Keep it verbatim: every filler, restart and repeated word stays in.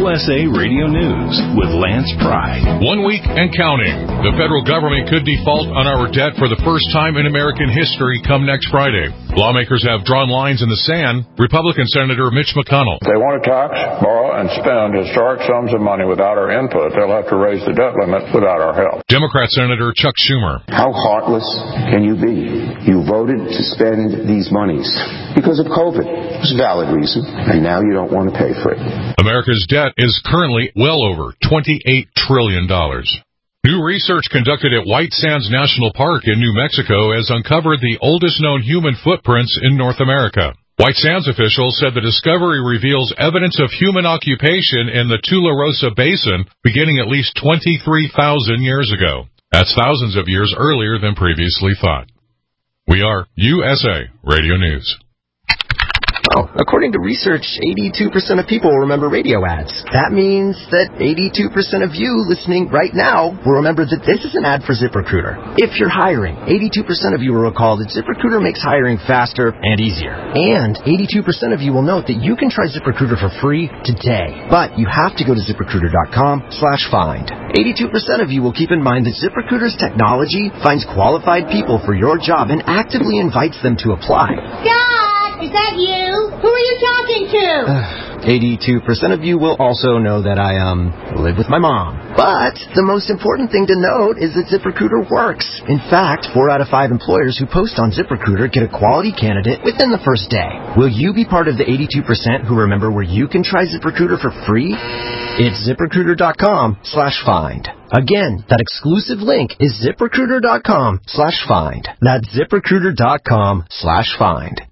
U S A Radio News with Lance Pride. One week and counting. The federal government could default on our debt for the first time in American history come next Friday. Lawmakers have drawn lines in the sand. Republican Senator Mitch McConnell. If they want to tax, borrow, and spend historic sums of money without our input, they'll have to raise the debt limit without our help. Democrat Senator Chuck Schumer. How heartless can you be? You voted to spend these monies because of COVID. It's a valid reason, and now you don't want to pay for it. America's debt is currently well over twenty-eight trillion dollars. New research conducted at White Sands National Park in New Mexico has uncovered the oldest known human footprints in North America. White Sands officials said the discovery reveals evidence of human occupation in the Tularosa Basin beginning at least twenty-three thousand years ago. That's thousands of years earlier than previously thought. We are U S A Radio News. Oh, according to research, eighty-two percent of people remember radio ads. That means that eighty-two percent of you listening right now will remember that this is an ad for ZipRecruiter. If you're hiring, eighty-two percent of you will recall that ZipRecruiter makes hiring faster and easier. And eighty-two percent of you will note that you can try ZipRecruiter for free today. But you have to go to ZipRecruiter.com slash find. eighty-two percent of you will keep in mind that ZipRecruiter's technology finds qualified people for your job and actively invites them to apply. Dad, is that you? Who are you talking to? eighty-two percent of you will also know that I, um, live with my mom. But the most important thing to note is that ZipRecruiter works. In fact, four out of five employers who post on ZipRecruiter get a quality candidate within the first day. Will you be part of the eighty-two percent who remember where you can try ZipRecruiter for free? It's ZipRecruiter.com slash find. Again, that exclusive link is ZipRecruiter.com slash find. That's ZipRecruiter.com slash find.